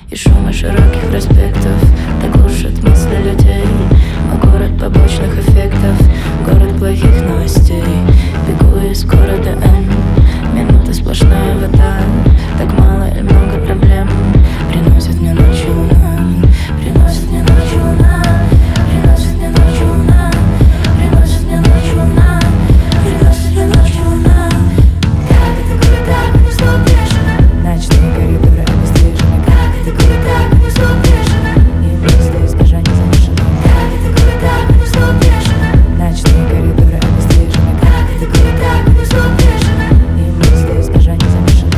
и шума широких проспектов так глушат мысли людей. Мой город побочных эффектов, город плохих новостей. Бегу из города Н, минута сплошная вода. Так мало и много проблем приносит мне ночью луна, приносит мне ночью луна, приносит мне ночью луна, приносит мне ночью луна, приносит мне ночью луна. Как это круто, что бешено, ночные коридоры обездвижены. Как это круто, что бешено, и мысли из не замешаны. Как это круто, что бешено, ночные коридоры обездвижены. Как это круто, что бешено, и мысли из не замешаны.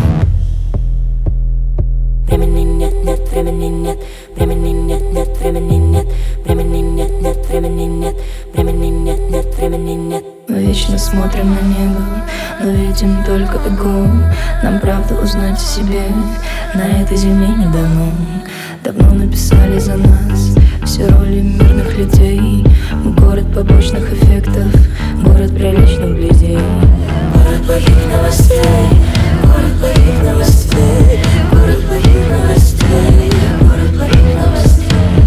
Времени нет, нет, времени нет, времени нет, нет, времени нет, времени нет, нет, времени нет, времени нет, нет, времени нет. Мы вечно смотрим на небо, но видим только иглу. Нам правду узнать о себе на этой земле не дано. Давно написали за нас все роли мирных людей. Мы город побочных эффектов, город приличных людей. Город плохих новостей, город плохих новостей, город плохих новостей, город плохих новостей.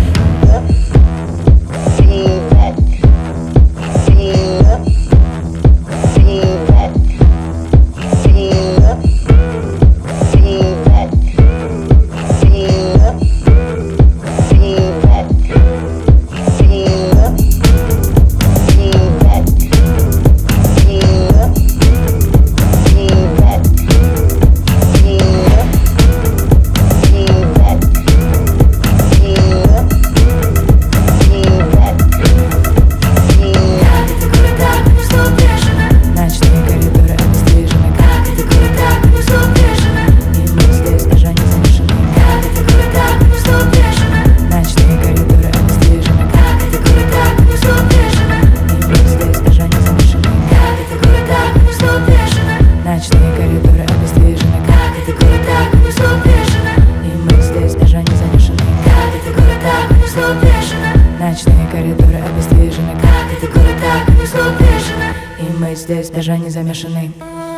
Ночные коридоры обездвижены. Как это круто, что бешено, и мы здесь даже не замешаны. Как это круто, что бешено, ночные коридоры обездвижены. Как это круто, что бешено, и мы здесь даже не замешаны.